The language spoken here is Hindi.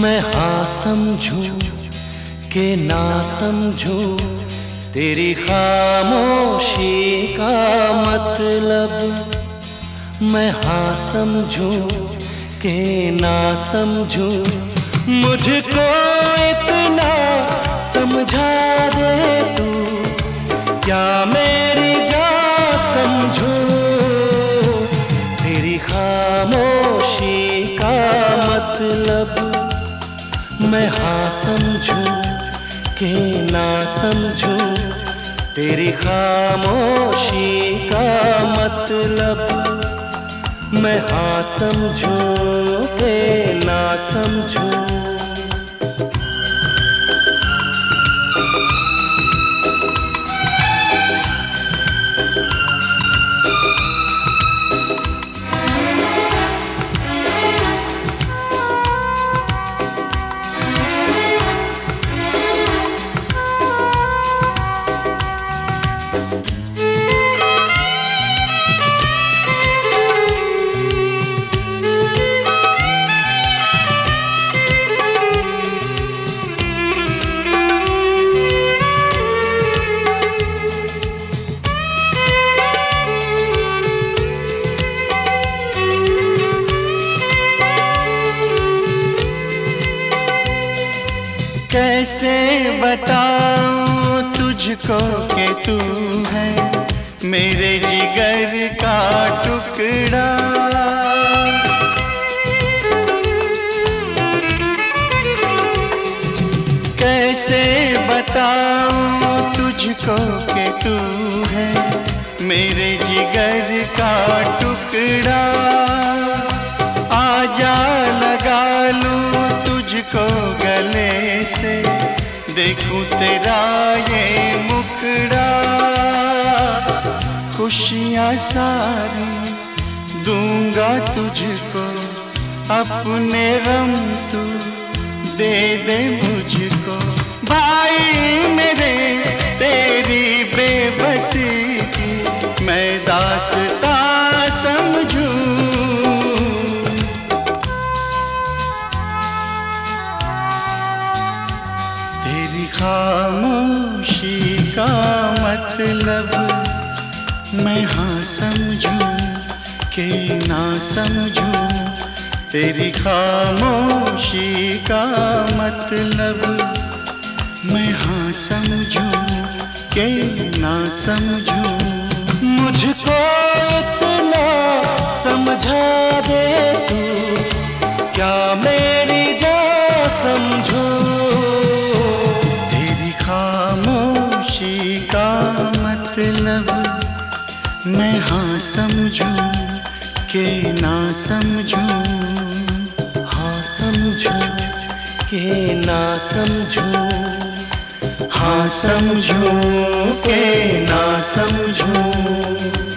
मैं हाँ समझूं के ना समझूं, तेरी खामोशी का मतलब। मैं हाँ समझूं के ना समझूं, मुझको इतना समझा दे तू, क्या मेरी जान समझूं तेरी खामोशी का मतलब। मैं हाँ समझूं के ना समझूं, तेरी खामोशी का मतलब। मैं हाँ समझूं के ना समझूं। कैसे बताऊं तुझको कि तू है मेरे जिगर का टुकड़ा। कैसे बताऊं तुझको कि तू है मेरे जिगर का टुकड़ा। आजा लगा लूं तुझको गले से, देखूं तेरा ये मुखड़ा। खुशियाँ सारी दूंगा तुझको, अपने गम तू दे दे मुझको। भाई मेरे तेरी बेबसी की मैं दास्तां समझूं। तेरी खामोशी का मतलब। मैं हाँ समझूं के ना समझूं, तेरी खामोशी का मतलब। मैं हाँ समझूं के ना समझूं। मुझको इतना समझा दे तू, क्या मेरी जान समझूं तेरी खामोशी का मतलब। मैं हाँ समझूं के ना समझूं। हाँ समझूं के ना समझूं। हाँ समझूं के ना समझूं।